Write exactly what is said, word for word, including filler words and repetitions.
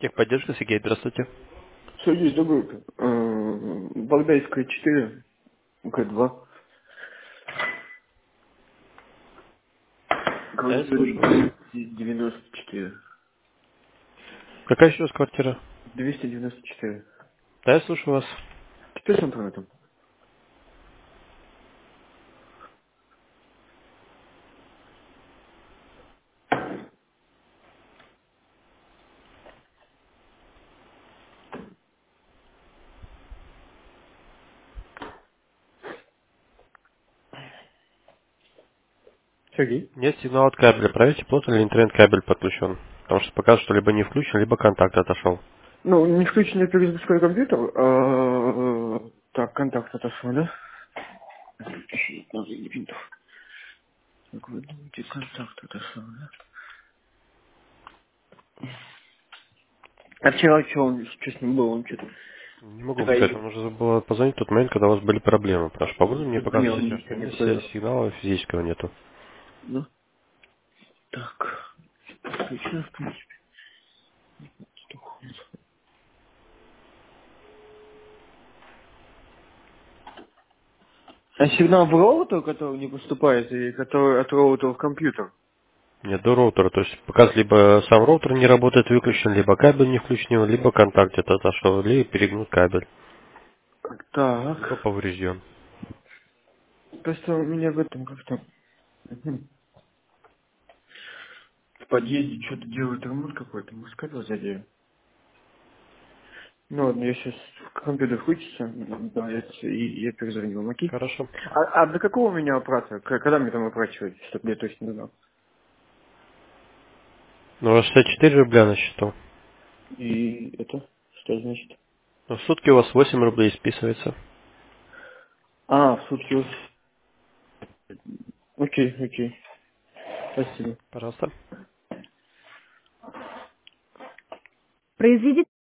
Техподдержка, Сергей, здравствуйте. Сергей, доброе утро. Э, Багдадская четыре, Г два, Да, я квартира слушаю вас. двести девяносто четыре. Какая еще раз квартира? двести девяносто четыре. Да, я слушаю вас. Теперь с интернетом. Сергей? Нет сигнала от кабеля. Проверьте, плотно ли интернет-кабель подключен. Потому что показывает, что либо не включен, либо контакт отошел. Ну, не включен я перезапускаю компьютер. а, Так, контакт отошел, да? Ищи, надо не винтов. Как вы думаете, контакт отошел, да? А вчера что, он, что с ним было? Он что-то... Не могу вам Такая сказать, вам нужно было позвонить в тот момент, когда у вас были проблемы. Потому что погода мне позвонил, показывает сейчас, ничего что не нет си- сказал. сигнала физического нету. Ну, так. Включено, в принципе. А сигнал в роутер, который не поступает, и который от роутера в компьютер? Нет, до роутера. То есть показывает, либо сам роутер не работает, выключен, либо кабель не включен, либо контакт это отошел, либо перегнут кабель, либо Так. поврежден. Просто у меня в этом как-то... Мгм. В подъезде что-то делают ремонт какой-то. Мы сказали задею. Ну ладно, я сейчас компьютер включится, да, я, и я перезвоню вам, окей? Хорошо. А, а до какого у меня оплата? К- Когда мне там оплачивать, чтобы я точно знал? Ну, у вас шестьдесят четыре рубля на счету. И это, что значит? Ну, в сутки у вас восемь рублей списывается. А, в сутки. вот. Окей, окей. Спасибо. Пожалуйста. Произведите